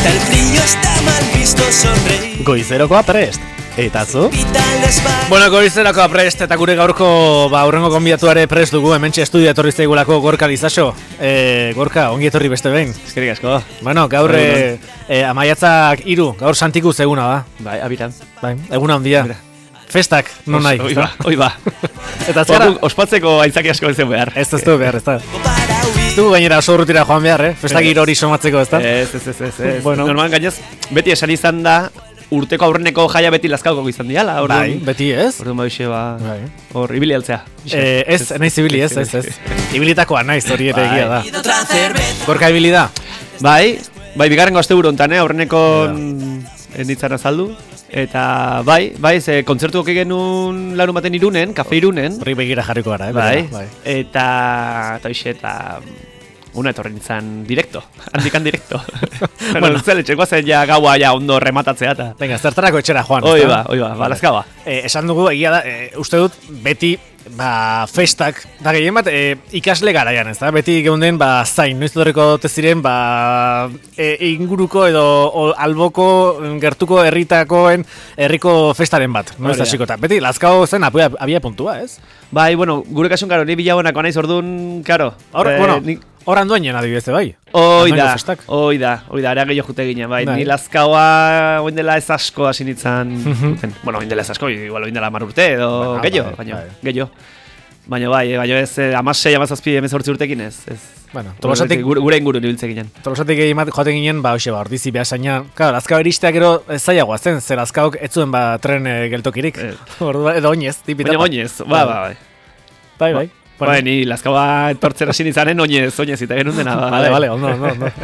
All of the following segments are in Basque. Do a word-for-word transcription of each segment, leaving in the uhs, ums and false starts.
el brillo está mal visto, sonreír. Goizerokoa prest. Eta zu? Bueno, goizerokoa prest eta gure gaurko ba aurrengo gonbidatuare prest dugu. Hementxe estudia etorri zaigulako Gorka Lizaso. Eh, Gorka, ongi etorri beste behin. Eskerrik asko. Bueno, gaur eh, eh, amaiatzak hiru, gaur Santiku eguna da. Bai, abiran. Bai, eguna handia. Festak, non nahi. Oi ba, oi ba. Eta zera ospatzeko aitzaki asko ez behar. Ez ez du behar, ez da. Ez du gainera oso urrutira joan behar, eh? Festak giro hori somatzeko, ez da? Ez, ez, ez, ez, ez. Bueno. Normal gainez, beti esan izan da, urteko aurreneko jaia beti lazkaukoko izan diala. Bai, beti ez? Orduan baixe, ba, Bai. hor, ibili altzea. Eh, ez, naiz ibili ez, ez, ez. Ibilitakoa naiz hori ere egia da. Gorka ibili da? Bai, bai, bigarrengo aste burontan, eh? Aurreneko enditzan azaldu. Eta bai, bai, ze kontzertu oke genuen larun baten Irunen, kafe Irunen. Horri begira jarriko gara, eh? Bai, bai. eta, eta hoxe, eta una etorri nintzen direkto, handikan direkto. Bueno, zele, txekoa zen ja gaua ja ondo rematatzea eta... Venga, zertarako etxera joan. Oi ba, oi ba, balazkaba. Eh, esan dugu, egia da, eh, uste dut, beti, ba, festak, da gehien bat, eh, ikasle garaian, ez da? Beti geunden, ba, zain, noiz dorreko ziren, ba, eh, inguruko edo o, alboko, gertuko herritakoen herriko festaren bat, noiz hasiko eta. Beti, lazkao zen abia, abia puntua, ez? Bai, bueno, gure kasun, karo, ni bilabonako naiz orduan, karo. Hor, eh, bueno, ni... hor anduainen adibidez, bai? Oi da, oi da, oi da, ere gehiago jute ginen, bai. Bai. Ni lazkaoa oin dela ez asko hasi nintzen. Bueno, oin dela ez asko, igual oin dela hamar urte edo Bueno, gehiago, bai, baina, bai. gehiago. Baina bai, baina ez, eh, amasei, amazazpi, emezortzi urtekin ez. ez. Bueno, Tolosatik, gure, gure inguru nibiltze ginen. Tolosatik egin bat joaten ginen, ba, hoxe, ba, ordizi behasaina. Claro, lazkao eristea gero ez zailagoa zen, zer lazkaok ez zuen, ba, tren eh, geltokirik. Eh. Orduan, edo oinez, tipitapa. Baina oinez, ba, ba, bai. Bai, bai. Bueno. Bai, ni lazkaoa etortzen hasi nintzanen oinez, oinez, eta genuen dena. Ba, Vale, vale, ondo, ondo, ondo.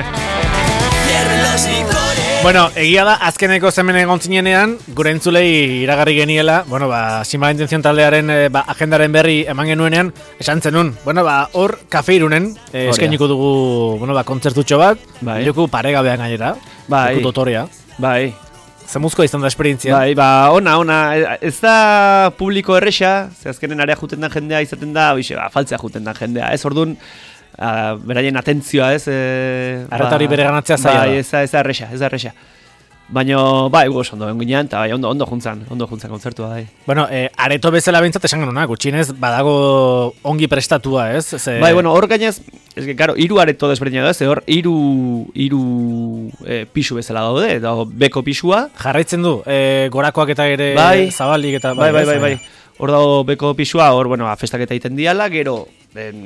Bueno, egia da, azkeneko zemen egon zinenean, gure entzulei iragarri geniela, bueno, ba, Sin Mala Intención taldearen eh, ba, agendaren berri eman genuenean, esan zenun, bueno, ba, hor kafe Irunen, eh, eskainiko dugu, bueno, ba, kontzertutxo bat, bai. Joku paregabean gainera, bai. joku dotorea. Bai. Zemuzko izan da esperientzia. Bai, ba, ona, ona, ez da publiko erresa, ze azkenen area juten den jendea izaten da, oixe, ba, faltzea juten den jendea, ez orduan, Uh, beraien atentzioa, ez? Eh, Arreta hori bere ganatzea zaila bai, da. ez da, ez da erresa, ez da erresa. Baina, bai, guz, ondo benguinean, eta bai, ondo, ondo juntzan, ondo juntzan kontzertua, bai. Bueno, eh, areto bezala bintzat esan genuna, gutxinez, badago ongi prestatua, ez? Ze... Bai, bueno, hor gainez, ez que, karo, hiru areto desberdina da, ze hor, hiru, hiru eh, pisu bezala daude, dago beko pisua. Jarraitzen du, eh, gorakoak eta ere bai, zabalik eta... Bai, bai, ez? bai, bai. Hor dago beko pisua, hor, bueno, festak eta egiten diala, gero, en,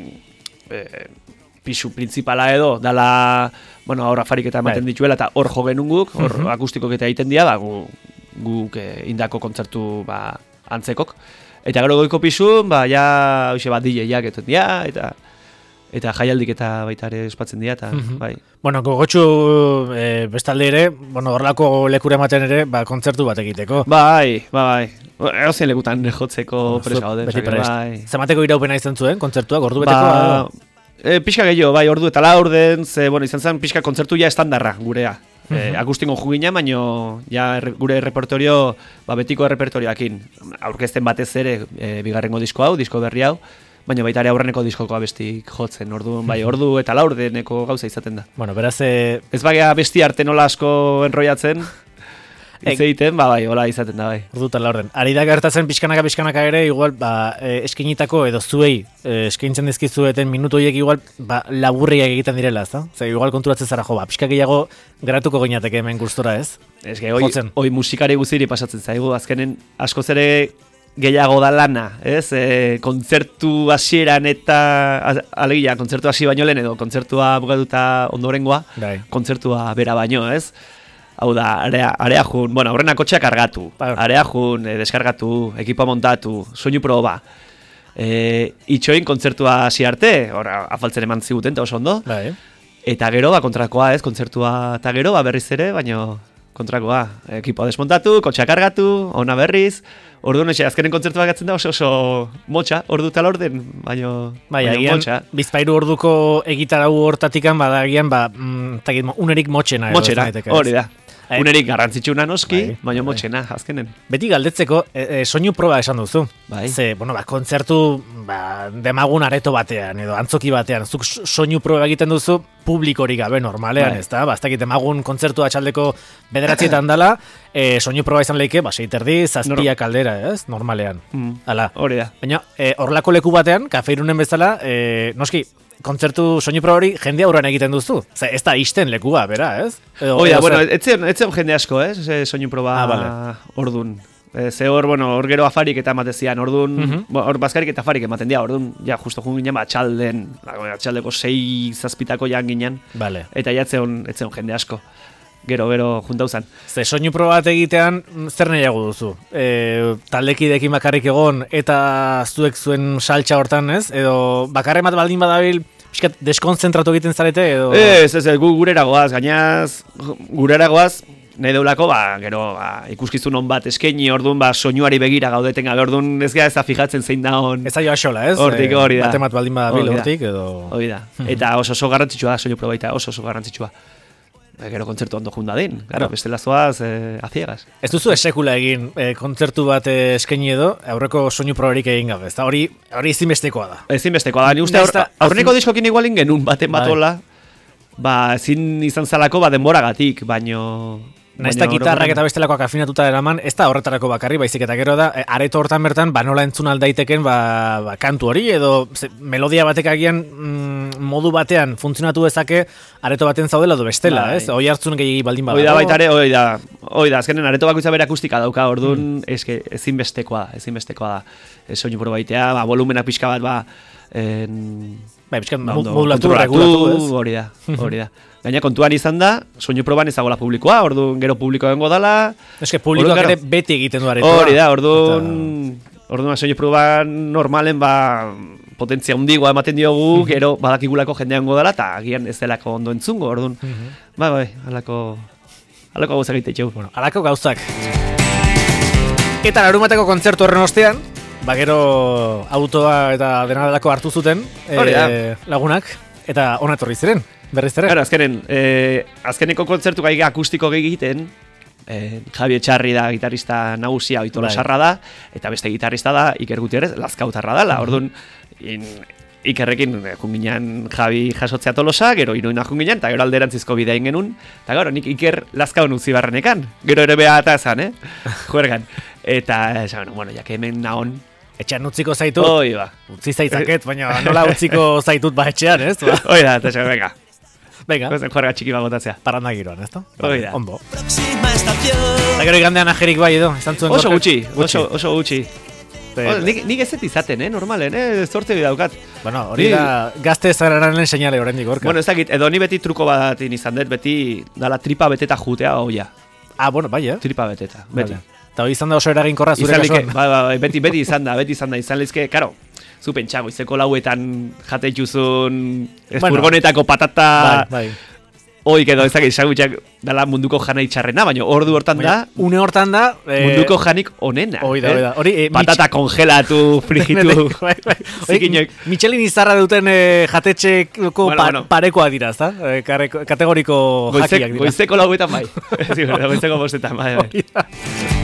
eh, pisu principala edo, dala, bueno, hor afarik eta ematen bai. dituela, eta hor jo genuen guk, hor Mhm. akustikok eta egiten dira, ba, gu, guk eh, indako kontzertu ba, antzekok. Eta gero goiko pisun, ba, ja, hoxe, ba, D J-ak eten dira, eta eta jaialdik eta baita ere espatzen dira, eta, Mhm. bai. Bueno, gogotxu eh, bestalde ere, bueno, horrelako lekure ematen ere, ba, kontzertu bat egiteko. Bai, bai, bai. Egozen lekutan jotzeko presa gaude. Beti osea que prest. bai. Zemateko iraupena izan zuen, kontzertuak, ordu beteko? Ba, edo? e, pixka gehiago, bai, ordu eta laur den, ze, bueno, izan zen pixka kontzertu ja estandarra gurea. E, akustingo jugina, baino ja erre- gure repertorio, ba, betiko repertorioakin. Aurkezten batez ere, e, bigarrengo disko hau, disko berri hau, baina baita ere aurreneko diskoko abestik jotzen, ordu, bai, ordu eta laur deneko gauza izaten da. Bueno, beraz... Eh... Ez bagea besti arte nola asko enroiatzen, hitz egiten, ba, bai, hola izaten da, bai. Ordu eta laurden. Ari da gertatzen pixkanaka pixkanaka ere, igual, ba, eh, eskinitako edo zuei eh, eskaintzen dizkizueten minutu horiek igual, ba, laburriak egiten direla, ez da? Zer, igual konturatzen zara jo, ba, pixka gehiago geratuko gainateke hemen gustora, ez? Ez que, oi, Jotzen. oi musikari guziri pasatzen zaigu, azkenen askoz ere gehiago da lana, ez? E, kontzertu hasieran eta, a- alegia, kontzertu hasi baino lehen edo, kontzertua bukatuta ondorengoa, Bai. kontzertua bera baino, ez? Hau da, area, area jun, bueno, aurrena kotxea kargatu, Bai. area jun, e, deskargatu, ekipa montatu, soinu proba, e, itxoin kontzertua hasi arte, hor, afaltzen eman ziguten, eta oso ondo, Bai. eta gero, ba, kontrakoa, ez, kontzertua eta gero, ba, berriz ere, baino kontrakoa, ekipoa desmontatu, kotxea kargatu, ona berriz, orduan, etxe, azkenen kontzertua gatzen da oso oso motxa, ordu eta laurden, baino, Bai, baino agian, motxa. bizpairu orduko egitarau hortatikan, bada agian, ba, mm, takit, unerik motxena. edo ez Motxera, daiteke, ez? hori da. Ai. Unerik garrantzitsuna noski, Bai, baina bai. motxena, azkenen. Beti galdetzeko, e, e, soinu proba esan duzu. Bai. Ze, bueno, ba, kontzertu ba, demagun areto batean, edo antzoki batean, zuk so- soinu proba egiten duzu publikorik gabe normalean, Bai. ez da? Ba, ez dakit demagun kontzertu atxaldeko bederatzietan dala, e, soinu proba izan leike, ba, seiterdi, zazpia kaldera, ez? Normalean. Mm. Hala. Hori da. Baina, e, horrelako leku batean, kafeirunen bezala, e, noski, kontzertu soinu proba hori jende aurrean egiten duzu. Ze, ez da isten lekua, bera, ez? Edo, Hoi da, edo bueno, zer? etzen, etzen jende asko, ez? Eh? Soinu proba Ah, vale. ordun. E, ze hor, bueno, hor gero afarik eta ematezian, ordun, Mhm. bo, hor bazkarik eta afarik ematen dira, ordun, ja, justo jun ginen, ba, atxalden, ba, atxaldeko sei zazpitako jan ginen, Vale. eta ja etzeon, etzeon jende asko. Gero, gero, junta uzan. Ze soinu proba bat egitean, mm, zer nahiago duzu? E, taldekideekin bakarrik egon, eta zuek zuen saltxa hortan, ez? Edo bakarre bat baldin badabil, pixkat deskonzentratu egiten zarete, edo... Ez, ez, ez, gu gurera goaz, gainaz, gurera goaz, nahi deulako, ba, gero, ba, ikuskizun on bat eskaini, orduan, ba, soinuari begira gaudeten gabe, orduan ez gara ez da fijatzen zein da on. Ez da joa xola, ez? Hortik, E, hori da. Bate bat baldin badabil Hori da. hortik, edo... Hori da. Eta oso oso garrantzitsua da, soinu probaita, oso oso garrantzitsua. Ba, gero kontzertu ondo junda din, claro, bestela zoaz, eh, aziegas. Ez duzu esekula egin e, kontzertu bat eh, eskaini edo, aurreko soinu probarik egin gabe, ez da? Hori, hori ezinbestekoa da. Ezinbestekoa da, ni uste Naiz aur, eta- aurreneko diskokin igualin genuen baten Bai. batola, ba, ezin izan zalako, ba, denboragatik, baino... Naiz eta baino gitarrak orokorrean- eta bestelakoak afinatuta eraman, ez da horretarako bakarri, baizik eta gero da, e, areto hortan bertan, ba nola entzun aldaiteken, ba, ba kantu hori, edo ze, melodia batek agian mm, modu batean funtzionatu dezake, areto baten zaudela edo bestela, Bai. ez? Oi hartzun gehiagi baldin badago. Hoi da baita ere, hoi da, hoi da, azkenen areto bakoitza bere akustika dauka, orduan, eske, ezinbestekoa da, ezinbestekoa da. E, soinu probaitea, ba, volumenak pixka bat, ba, en, Bai, pixkat ba, ondo modulatu, kontrolatu, regulatu, ez? hori da, hori da. Gaina kontuan izan da, soinu proban ezagola publikoa, orduan gero publiko dengo dala. Eske publikoak Orduan, ere claro, beti egiten du aretoa. hori da, orduan, orduan soinu proban normalen, ba, potentzia hundigoa ematen diogu, gero badakigulako jendea dengo dala, eta agian ez delako ondo entzungo, orduan, bai, bai, alako, alako gauzak egite txau. Bueno, alako gauzak. Eta larumateko kontzertu horren ostean, ba gero autoa eta dena delako hartu zuten Hori da. eh, lagunak, eta ona etorri ziren, berriz ere. Claro, azkenen, eh, azkeneko kontzertu gai akustiko gehi egiten, eh, Javi Etxarri da gitarrista nagusia, Oito Bai. Losarra da, eta beste gitarrista da Iker Gutierrez, Lazkautarra dala, orduan, in, Ikerrekin eh, junginan Javi jasotzea Tolosa, gero iruina junginan, eta gero alderantzizko bidea genuen, eta gero nik Iker Lazkaun utzi barrenekan, gero ere beha eta esan, eh? Juergan. Eta, esan, bueno, jak hemen naon, Etxean utziko zaitut, oi ba, utzi zaitzaket, baina nola utziko zaitut ba etxean, ez? Ba, oi da, eta esan, venga, venga, gozen juerga txiki bagotatzea. parranda giroan, ez da? Hoi da. Ondo. Próxima estación. Eta gero igandean ajerik bai edo, izan zuen Oso gorkak? gutxi, oso, oso gutxi. Pe- Oh, nik, nik ez ez izaten, eh, normalen, eh, zorte daukat. Bueno, hori Ni- da gazte zararen seinale oraindik gorka. Bueno, ez dakit, edo ni beti truko bat izan dut, beti dala tripa beteta jutea hoia. ah, bueno, bai, eh? Tripa beteta, beti. Vale. Eta hori izan da oso eraginkorra zure Izan like, kasuan. bai, bai, bai, beti, beti izan da, beti izan da, izan lezke, karo, zu pentsa, goizeko lauetan jate juzun ez Bueno. furgonetako patata, Bai, bai. oik edo, ez dakit, sagutxak dala munduko jana itxarrena, baina ordu hortan da, Baina, une hortan da... eh, munduko janik onena. hoi da, eh? hoi da. Hori, eh, patata kongelatu, frigitu, bai, bai. Hori, zikinak. Michelin izarra duten eh, jatetxeko Bueno, pa- bueno. parekoa dira, ezta? Eh, kareko- kategoriko Goizek, jakiak dira. goizeko lauetan bai. Sí, goizeko bostetan, bai, bai. Hori da.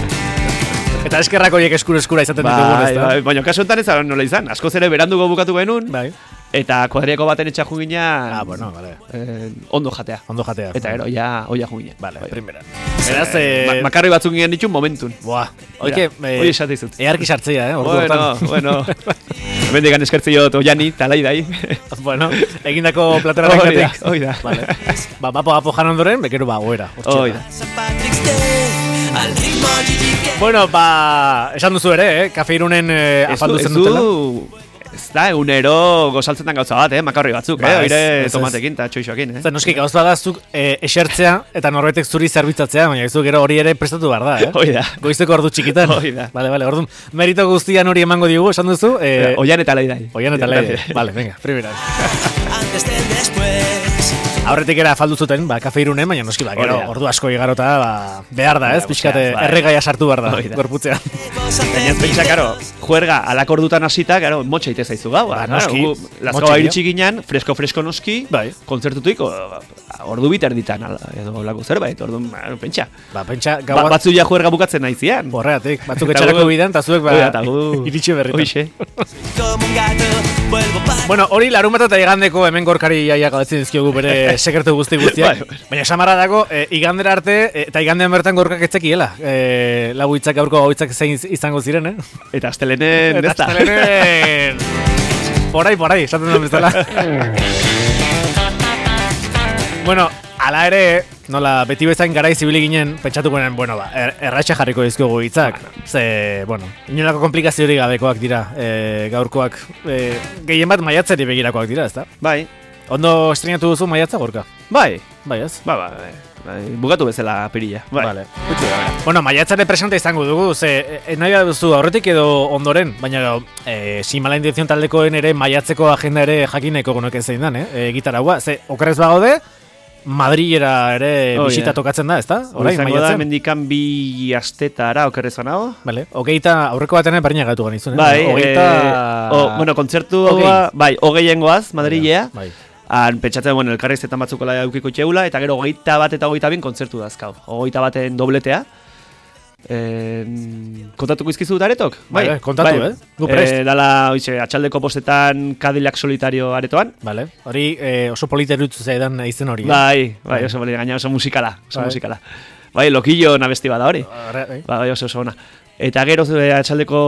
Eta eskerrak horiek eskura eskura izaten ditugun, Bai, ezta? bai, baina kasu honetan ez da nola izan. Askoz ere berandugo bukatu genuen, Bai. eta kuadriako baten etxa jugina Ah, bueno, vale. eh, ondo jatea. Ondo jatea. Eta gero, ja, oia jugina. Vale, Bai. primera. Beraz, eh... Ma makarri batzuk ginen ditun momentun. Buah, oike, Mira, hori esate izut. earki sartzea, eh? Ordu Bueno, hortan. bueno. Hemendik eskertzi jot oiani, talai dai. Bueno, egindako platera Hoi da, gatik. hoi da. Vale. Ba, bapo bapo jan ondoren, bekero ba, goera. Hoi da. San Patrick's Day, al ritmo Gigi que Bueno, ba, esan duzu ere, eh? Kafeirunen eh, Ez afaldu du, ez zen dutela. du, ez da, egunero gozaltzetan gauza bat, eh, makarri batzuk, Ba, eh, ez, oire ez, ez. tomatekin eta txoixoakin, eh. Zer, noski, gauz badazuk eh, esertzea eta norbaitek zuri zerbitzatzea, baina ez du gero hori ere prestatu behar da, eh? Hoi da. Goizeko ordu txikitan. Hoi da. Vale, vale, orduan, merito guztian hori emango digu, esan duzu. Eh, Oian eta lai dai. Oian eta leire. Vale, venga, primera. antes del después. Aurretik era faldu zuten, ba, kafe irunen, baina noski, ba, gero, Hori da. ordu asko igarota, ba, behar da, ez, Hori da, pixkate, bai. erregaia sartu behar da, Hori da. gorputzean. Gainaz pentsa, karo, juerga alak ordutan hasita, karo, motxa ite zaizu gau. Ba, Ba, noski, Lazkaua motxa iritsi ginen, fresko-fresko noski, Bai. kontzertutik, o, ordu biter ditan, ala, edo lako zerbait, ordu, ba, pentsa. Ba, pentsa, Ba, gaua, batzu ja juerga bukatzen naizian. borreatik, batzuk Eta etxarako gu- bidan, eta zuek, ba, Oida, eta gu- iritsi berritan. Hoixe. Como un gato, vuelvo para. Bueno, hori larun bat eta igandeko hemen gorkari jaia galdetzen dizkiogu bere sekretu guzti guztiak. Bai, bai. Baina samarra dago, e, igandera arte, e, eta igandean bertan gorkak etzekiela. E, lau hitzak gaurko gau hitzak zein izango ziren, eh? Eta astelenen, ez da. astelenen... Porai, porai, esaten duen bezala. Bueno, ala ere, nola, beti bezain garai zibili ginen, pentsatuko nuen, bueno, ba, er, erratxa jarriko dizkiogu hitzak. Ze, bueno, inolako komplikaziorik gabekoak dira, e, gaurkoak, e, gehien bat maiatzeri begirakoak dira, ezta? Bai, Ondo estrenatu duzu maiatza gorka? bai, Bai, ez? ba, ba, bai, bai, bukatu bezala pirilla. Bai. Vale. Bueno, maiatzare presente izango dugu, ze e, nahi duzu aurretik edo ondoren, baina e, si mala intención taldekoen ere maiatzeko agenda ere jakineko gonoke zein dan, eh? E, gitaragua, ze okerrez bagaude, Madrilera ere Oh, bisita yeah. tokatzen da, ezta? Orain izango da, maiatzen. mendikan bi astetara okerrez banago. Vale. Hogeita, aurreko baten berina gatu ganizun, eh? Bai, Hogeita... eh, o, bueno, kontzertu, Hogei. bai, hogeiengoaz, Madrilea. Bai. Han pentsatzen, bueno, elkarrizketan batzuk la eukiko txeula, eta gero hogeita bat eta hogeita bin kontzertu dazkau. Hogeita baten dobletea. Eh, kontatuko izkizu dut aretok? Bai, bai, kontatu, eh? Gu prest. Eh, dala, oixe, atxaldeko postetan Cadillac Solitario aretoan. Vale. Hori eh, oso politerutzu zaidan izen hori, eh? Bai, bai, oso bali, gaina oso musikala, oso Bai. musikala. Bai, lokillo nabesti bada hori. Horre, bai. Bai, oso oso ona. Eta gero eh, atxaldeko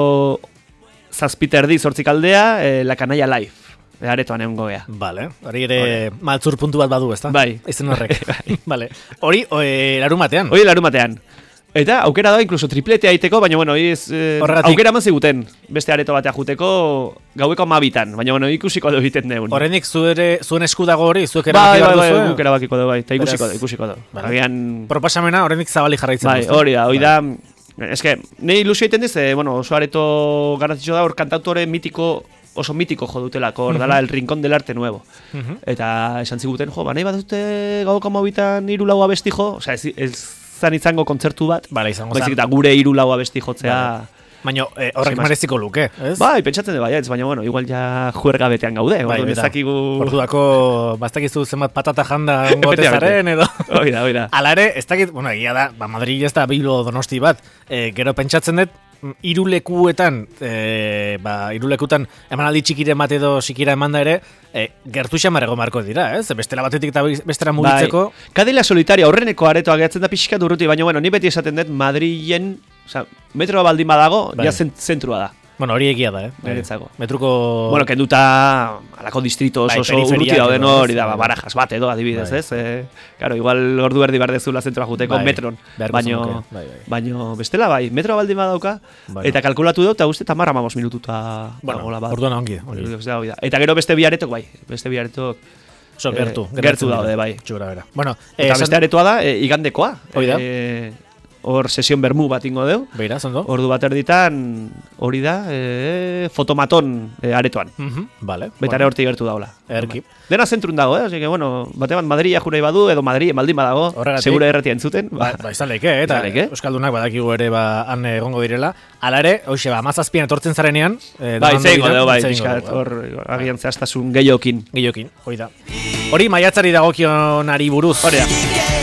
zazpiter di zortzik aldea, eh, La Canalla Live. Eh, aretoan egon gobea. Vale, hori ere maltzur puntu bat badu, ezta? Bai. Izen horrek. Vale. Hori, e, larun batean. Hoi larun batean. Eta aukera da incluso tripletea egiteko, baina bueno, ez, eh, Horregatik- aukera eman ziguten beste areto batea juteko gaueko hamabitan, baina bueno, ikusiko du egiten deun. Horrenik zu ere, zuen esku dago hori, zuek bai, erabaki bai, behar bai, duzue? guk erabakiko du, bai, eta ikusiko Beraz- du, ikusiko du. Vale. Agian, Proposamena horrenik zabali jarraitzen bai, duzu. hori da, hori da, eske, nahi ilusio egiten diz, eh, bueno, oso areto garrantzitsua da, hor kantautore mitiko, oso mitiko jo dutelako, hor dala, el rincón del arte nuevo. Mhm. Eta esan ziguten, jo, ba, nahi badute gauko hamabitan hiru lau abesti jo, osea, ez, ez zan izango kontzertu bat, Vale, izango baizik zen. eta gure hiru lau abesti jotzea. Baina eh, horrek Sin más. mereziko luke, ez? Bai, pentsatzen dut baietz, baina bueno, igual ja juerga betean gaude, Bai, orduan beta. ezakigu... Orduako, bastakizu zenbat patata janda Efectivamente. gotezaren edo... Hoi da, hoi da. Ala ere, ez dakit, bueno, egia da, ba, Madrid ez da Bilbo Donosti bat, e, gero pentsatzen dut, mm, hiru lekuetan, e, ba, hiru lekutan emanaldi txikiren bat edo sikira emanda ere, e, gertu xamarrego marko dira, ez? Bestela batetik eta bestera mugitzeko, Bai. Kadila solitaria aurreneko aretoa gehatzen da pixkat urruti, baina bueno, ni beti esaten dut Madrilen, osea, metroa baldin badago, Bai. ja zent, zentrua da. bueno, hori egia da, eh? Niretzako. Metruko... Bueno, kenduta alako distrito Bai, oso periferiak urruti dauden edo, ez? hori da, ba, Bai. barajas bat edo adibidez, Bai. ez? Eh, claro, igual ordu erdi behar dezula zentroa juteko Bai, metron, beharko baino, zenuke, bai, bai. baino bestela bai, metroa baldin badauka, Bueno. eta kalkulatu dut, eta uste tamar amamos minututa Bueno, dagoela bat. orduan ongi, hori. Hori da, hori da. Eta gero beste bi aretok bai, beste bi aretok Oso eh, gertu. gertu geratzen daude, dira. bai. Txura bera. Bueno, eh, Eta esan- beste aretoa da, e, igandekoa. Hoi da. E, hor sesion bermu bat ingo deu. Beira, zondo? Ordu bat erditan, hori da, e, fotomaton e, aretoan. Mhm, vale. Betare hortik gertu daula. Erki. Dena zentrun dago, eh? Así que, bueno, bate bat Madria jurai badu, edo Madri baldin badago, Horregatik. segura erratia entzuten. Ba, ba izan leke, eh, eta Izan leke. Euskaldunak badakigu ere ba, han egongo direla. Hala ere, hoxe, ba, mazazpian etortzen zarenean. Eh, Bai, donando zeingo dira, deu, bai, hitz egingo pixkat, dugu, eh. hor agian zehaztasun gehiokin. Gehiokin, hori da. Hori maiatzari dagokionari buruz. Hori da.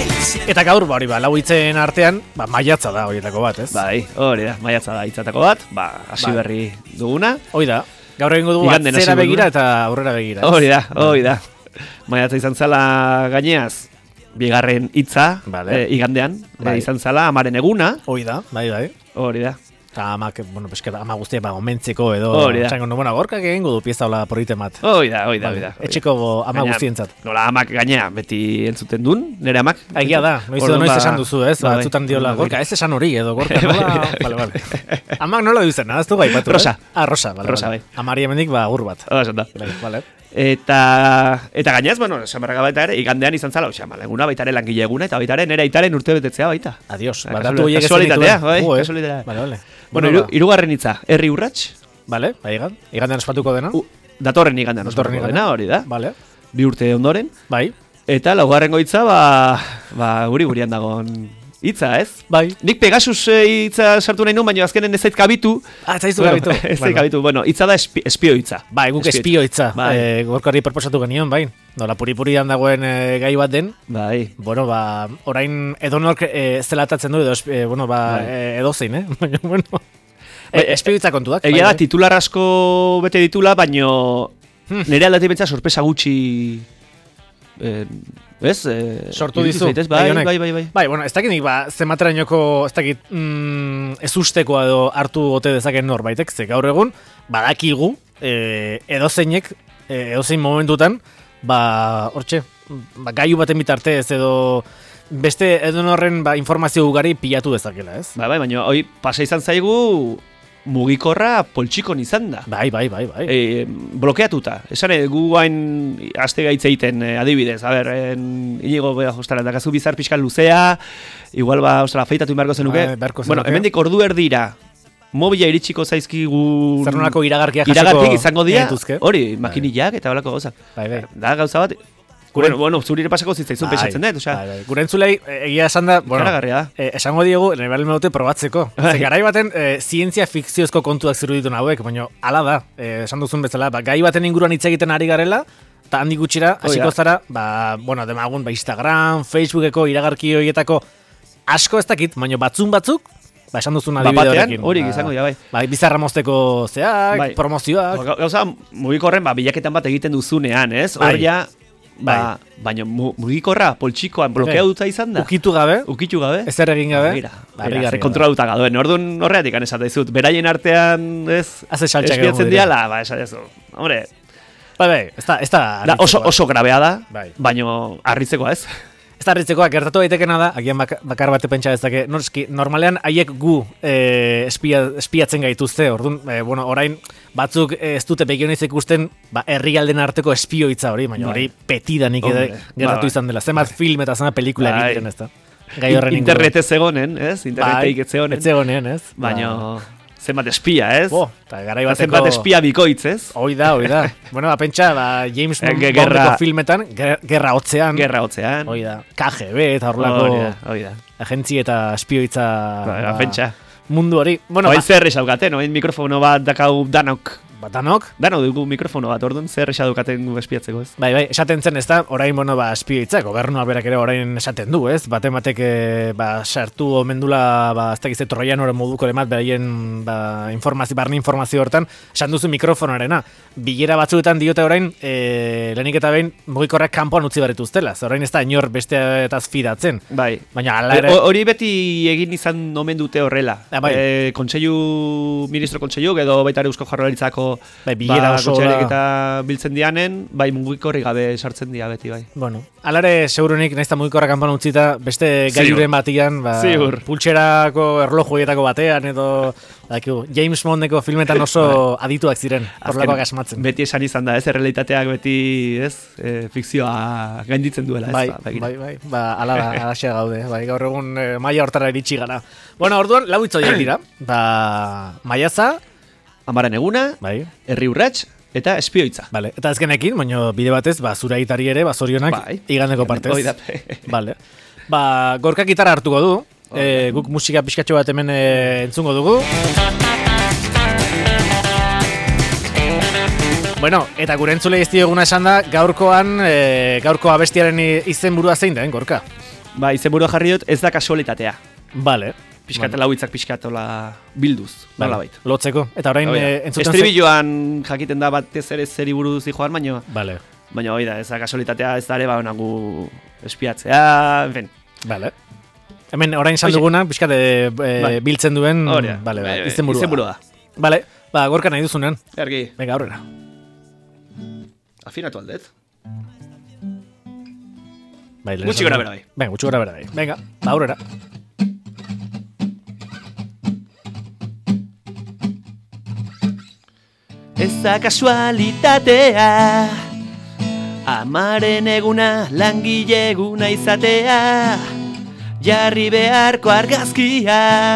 Eta gaur, ba, hori, ba, lau hitzen artean, ba, maiatza da horietako bat, ez? Bai, hori da, maiatza da hitzatako bat, ba, hasi Bai. berri duguna. Hori da. Gaur egingo dugu Igandean atzera hasiko begira duguna. eta aurrera begira. ez? Hori da, hori da. Maiatza izan zala gaineaz, bigarren hitza, Vale. eh, igandean, Bai. eh, izan zala amaren eguna, Hori da, bai, bai. hori da. Eta amak, bueno, pesketa, ama guztia, ba, omentzeko edo... Hori da. Esango, no, bueno, gorkak egingo du pieza hola porriten bat. Hoi da, hoi da, hoi da. Etxeko bo, ama Gaina, guztientzat. Nola amak gainea, beti entzuten dun, nire amak. Egia da, noiz edo Orduan, noiz ba- esan duzu, ez? ba, bai. Batzutan diola, Bai. gorka, ez esan hori edo, gorka, Bai, nola... bai. Vale, vale. Amak nola duzen, ez du gaipatu, Rosa. eh? Ah, Rosa, vale, Rosa, vale. bai. Amari hemendik, ba, gur bat. Hala esan da. Vale, vale. Eta, eta gainez, bueno, esan berraga baita ere, igandean izan zala, osea, eguna, baita ere langile eguna, eta baita ere nire aitaren urte betetzea baita. Adios. Ba, Ba, kasuali- datu horiek ez kasualitatea, zenituen. bai, Jo, eh? kasualitatea. Vale, vale. Bueno, iru, ba, irugarren hitza, herri urrats, Vale, bai, igan. Igandean ospatuko dena. uh, datorren igandean Datorren ospatuko igandean. dena, hori da. Vale. Bi urte ondoren, Bai. Eta laugarrengo hitza, ba, ba guri gurian dagoen hitza, ez? Bai. Nik Pegasus eh, hitza sartu nahi nuen, baina azkenen ez zait kabitu. Ah, ez zaizu Bueno, gabitu. ez zait kabitu. Bueno, hitza da espi, espio hitza. Bai, guk espio hitza. Bai. Eh, gorkari proposatu genion, bai. Nola puripurian dagoen e, gai bat den. Bai. Bueno, ba, orain edonork e, zelatatzen du edo e, bueno, ba, Bai. e, edozein, eh? Baina, bueno. Bai, E, espio hitza kontuak. Egia bai, da, titular asko bete ditula, baino Hmm. nire aldatik bentsa sorpresa gutxi... Eh, ez? Eh, Sortu iruditu dizu, zaitez, gai bai, honek. bai, bai, bai. Bai, bueno, ez dakit nik, ba, zematerainoko, ez dakit, mm, ez ustekoa edo hartu ote dezaken norbaitek, ze gaur egun, badakigu, e, edozeinek, e, edozein momentutan, ba, hortxe, ba, gaiu baten bitartez edo beste edonorren ba, informazio ugari pilatu dezakela, ez? Bai, bai, baina hoi pasa izan zaigu mugikorra poltsikon izan da. Bai, bai, bai, bai. E, blokeatuta. Esan, e, gu hain aste gaitze egiten e, adibidez. A ber, en, inigo, be, ostara, dakazu bizar pixkan luzea, igual ba, ostara, feitatu inbarko zenuke. Bai, beharko Bueno, zenuke. hemendik ordu erdira, mobila iritsiko zaizkigu... Zer nolako iragarkiak Iragarkiak izango dira, genituzke. hori, makinillak eta holako gauzak. Bai, bai. Da, gauza bat... Bueno, bueno, zurire pasako zitzaizun Bai, pentsatzen dut, osea... bai, bai. Gure entzulei, e, egia esan da, bueno, Ikaragarria da. e, esango diegu, nebalen dute probatzeko. Bai. Ze garai baten, e, zientzia fikziozko kontuak ziruditu hauek, baina hala da, e, esan duzun bezala, ba, gai baten inguruan hitz egiten ari garela, eta handik gutxira, Hoi hasiko da. zara, ba, bueno, demagun, ba, Instagram, Facebookeko iragarki horietako asko ez dakit, baina batzun batzuk, ba, esan duzun Ba, adibide batean, horrekin. hori ba, izango dira, bai. Ba, bizarra mozteko zeak, Bai. promozioak. Ga- Gauza, mugikorren, ba, bilaketan bat egiten duzunean, ez? Bai. Hor ja, ba, baina mu- mugikorra poltsikoan blokeatuta izan da. Ukitu gabe, Ukitu gabe. ezer egin gabe. Begira, ba, begira, harrigarria ze da. kontrolatuta gadoen. Orduan horretik esate dizut, beraien artean, ez? Haze saltxak espiatzen egongo dira. diala, ba, esate dizu. Hombre, Bai, bai, ez da, ez da, da oso, harritzekoa. oso grabea da, Bai. baina harritzekoa ez. Ez da harritzekoa, gertatu daitekena da, agian bak- bakar bate pentsa dezake, noski, normalean haiek gu e, espia, espiatzen gaituzte, orduan, e, bueno, orain batzuk e, ez dute begionez ikusten, ba, herrialden arteko espioitza hori, baina Bai. hori petidanik Hombre, ere gertatu bai. izan dela, zenbat film eta zenbat pelikula Bai. egiten ez da. Gai horren inguruan. Internetez egonen, ez? Interneteik ez zegonen. Ez zegonen, ez? Baina, zenbat espia, ez? Bo, eta garai Eta bateko... zenbat espia bikoitz, ez? Hoi da, hoi da. Bueno, ba, pentsa, ba, James Eh, Bond ge- gerra- Bondeko filmetan, ger- gerra hotzean, Gerra hotzean. hoi da, K G B eta horrelako Hori da, hori da. agentzi eta espioitza Ba, pentsa. mundu hori. Bueno, Oain ba, zer esaukaten, oain mikrofono bat dakau danok. batanok, Danok dugu mikrofono bat, orduan zer esaukaten gu espiatzeko, ez? bai, bai, esaten zen ez da, orain, bueno, ba, espioitza, gobernuak berak ere orain esaten du, ez? Baten batek, eh, ba, sartu omendula, ba, ez dakizte troianoren moduko lemat, beraien, ba, informazio, barne informazio hortan, esan duzu mikrofonarena. Bilera batzuetan diote orain, e, lehenik eta behin, mugikorrak kanpoan utzi barituztela, ze orain ez da inor besteetaz fidatzen. Bai. Baina ala ere... Ho- Hori beti egin izan omen dute horrela. Ah, bai. E, kontseilu, ministro kontseilu, edo baita ere Eusko Jaurlaritzako Bai, bilera oso kontseilariak da- eta biltzen dianen, bai mugikorri gabe sartzen dira beti, bai. Bueno, alare segurunik naizta mugikorra kanpoan utzita beste gailuren batian, ba, Ziur. pultserako erloju horietako batean edo dakigu, James Bondeko filmetan oso adituak ziren, horrelakoak asmatzen. Beti esan izan da, ez, errealitateak beti, ez, e, fikzioa gainditzen duela, ez, Bai, ba, begira. bai, bai, ba, ala da, alaxea gaude, bai, gaur egun e, maila hortara iritsi gara. Bueno, orduan, lau hitz horiek dira, ba, maiatza, Amaren eguna, bai, herri urrats, eta espioitza. vale, eta azkenekin, baino bide batez, ba, zure aitari ere, ba, zorionak Bai. igandeko partez. Hoi da. Vale. Ba, gorka gitarra hartuko du, e, guk musika pixkatxo bat hemen e, entzungo dugu. Bueno, eta gure entzule izti eguna esan da, gaurkoan, e, gaurko abestiaren i- izenburua zein den, gorka? Ba, izenburua jarri dut, ez da kasualitatea. Vale. Piskat lau hitzak piskatola bilduz, nola bait. Lotzeko. Eta orain e, entzuten ze- Estribilloan jakiten da batez ere zeri buruz joan, baina Vale, baina hori da, ez da kasualitatea, ez da ere, ba, nagu espiatzea, en fin. vale. Hemen orain esan Hoxe. duguna, pixkat e, e, Bai. biltzen duen, Hori da. vale, Bai, bai, bai, izenburua. izenburua da. Vale, ba, gorka nahi duzunean. Ergi, Venga, aurrera. afinatu aldet. Bai, lehen Gutxi esan gora dut. bera bai. Venga, gutxi gora bera bai. Venga, ba, aurrera. Ez da kasualitatea, amaren eguna langile eguna izatea, jarri beharko argazkia,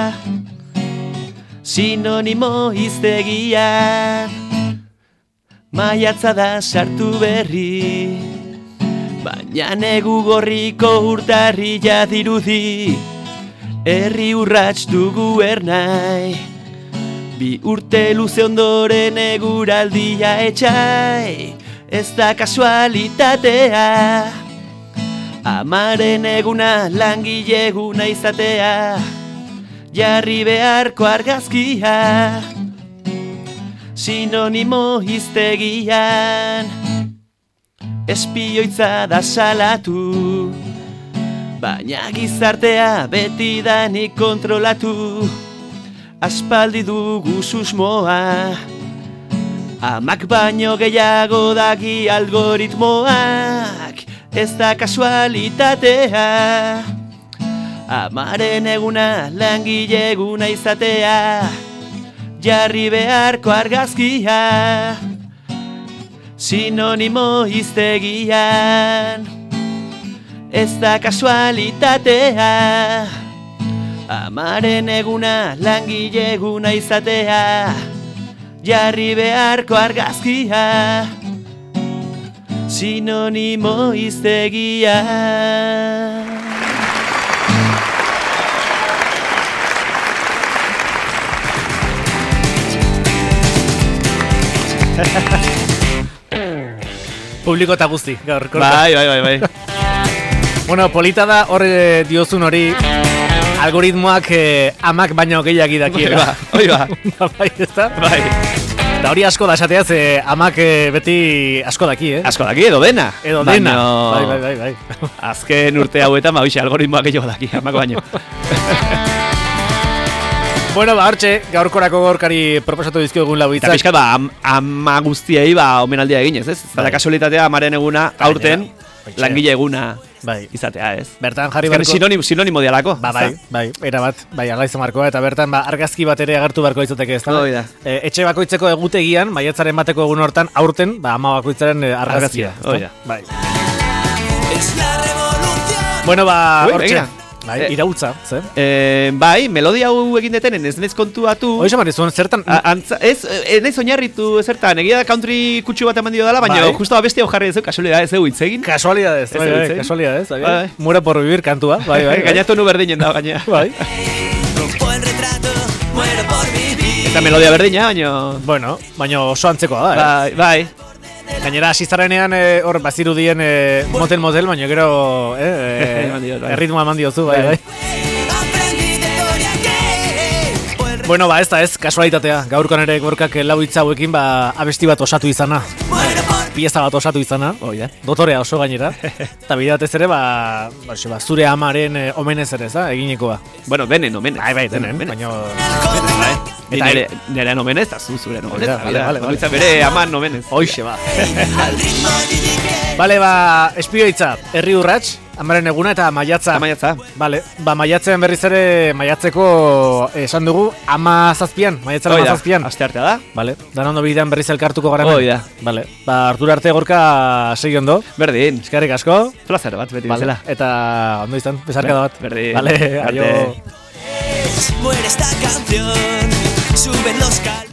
sinonimo hiztegia, maiatza da sartu berri, baina baina negu gorriko urtarria dirudi, herri urrats dugu ernai. Bi urte luze ondoren eguraldia etxai, ez da kasualitatea. Amaren eguna langile eguna izatea, jarri beharko argazkia, sinonimo hiztegian. Espioitza da salatu, baina gizartea betidanik kontrolatu. Aspaldi dugu susmoa, amak baino gehiago daki algoritmoak, ez da kasualitatea. Amaren eguna langile eguna izatea, jarri beharko argazkia, sinonimo hiztegian. Ez da kasualitatea. Amaren eguna langile eguna izatea, jarri beharko argazkia, sinonimo hiztegia. Publiko eta guzti, gaur. Bai, bai, bai, bai. Bueno, polita da horre diozun hori, algoritmoak eh, amak baino gehiagi dakiela. Oi ba, Bai, ez da? bai. Da hori asko da esateaz, eh, amak eh, beti asko daki, eh? Asko daki, edo dena. Edo dena. Baino- Bai, bai, bai, bai. Azken urte hauetan, ba, hoxe, algoritmoak gehiago daki, amak baino. Bueno, ba, hortxe, gaurkorako gorkari proposatu dizkiogun lau Eta hitzak. pixkat, ba, am, ama guztiei, ba, omenaldia eginez, ez? Zara Bai. kasualitatea amaren eguna, aurten, Hoxe. langile eguna Bai. izatea, ez? Bertan jarri Ezker barko... sinonimo, sinonimo dialako. Ba, bai, bai, era bat, bai, ala izan markoa, eta bertan, ba, argazki bat ere agertu beharko izateke, ez da? Hoi da. E, etxe bakoitzeko egutegian, maiatzaren bateko egun hortan, aurten, ba, ama bakoitzaren eh, argazkia. Argazkia, hoi da. Bai. Es la revolución. Bueno, ba, Ui, hortxe, begira. bai, Eh, irautza, ze? Eh, bai, melodia hau egin detenen, ez nez kontuatu. Hoxe marizun, zertan... A- Antza, ez, ez naiz oinarritu zertan, egia da country kutsu bat eman dio dela, baina Bai. justo abesti hau jarri ez du, kasualidad ez du hitz egin. Casualidades, Ez bai, dut bai, zen. casualidades, bai, Bai. Muere por vivir kantua, bai, bai, bai. Gainatu nu berdinen da, gaina. Bai. Rompo el retrato, muero por vivir. Eta melodia berdina, baina... Bueno, baina oso antzekoa da, eh? Bai, bai. Gainera, hasi zarenean, eh, hor, bazirudien eh, motel-motel, baina gero, eh, Eman diot, bai. eh, erritmoa eman diozu, bai, bai. Aprendí de historia que fue el Bueno, ba, ez da ez, kasualitatea. Gaurkoan ere gorkak lau hitza hauekin, ba, abesti bat osatu izana. muero por Pieza bat osatu izana. Hoi da. Dotorea oso gainera. Eta bidatez ere, ba, ba, xe, ba, zure amaren eh, omenez ere, ez da, eginekoa. Bueno, denen, omenez. Bai, bai, denen, Omenez. baina... Omenez, bai. Eta Eta nere, nere omenez, eta zu zure omenez. Hori da, vale, vale, vale. Bere aman omenez. Hoixe, ba. al ritmo de D J. Bale, ba, espioitza, herri urrats, amaren eguna eta maiatza. Amaiatza. Bale, ba, maiatzean berriz ere, maiatzeko esan dugu, ama zazpian, maiatzara Hoi ama da, zazpian. aste artea da. Bale, danon bidean berriz elkartuko gara hemen. Hoi da. Bale, ba, ardura arte gorka segi ondo. Berdin. Eskerrik asko. Plazer bat, beti Vale, bezala. eta ondo izan, bezarkada bat. Berdin. Vale, Arte. aio. Muere esta canción, suben los cal